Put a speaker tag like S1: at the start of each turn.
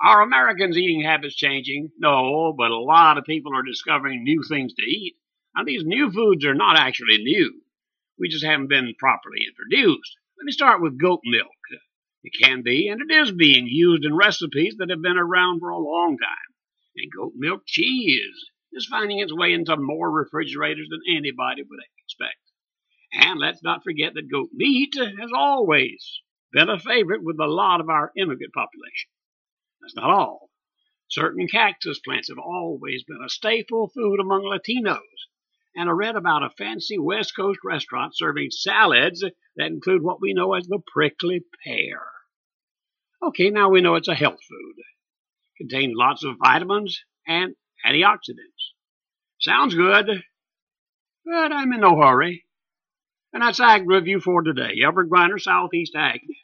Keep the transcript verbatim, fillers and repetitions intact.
S1: Are Americans' eating habits changing? No, but a lot of people are discovering new things to eat. Now, these new foods are not actually new. We just haven't been properly introduced. Let me start with goat milk. It can be, and it is being used in recipes that have been around for a long time. And goat milk cheese is finding its way into more refrigerators than anybody would expect. And let's not forget that goat meat has always been a favorite with a lot of our immigrant population. That's not all. Certain cactus plants have always been a staple food among Latinos. And I read about a fancy West Coast restaurant serving salads that include what we know as the prickly pear. Okay, now we know it's a health food. It contains lots of vitamins and antioxidants. Sounds good, but I'm in no hurry. And that's Ag Review for today. Everett Griner, Southeast Ag.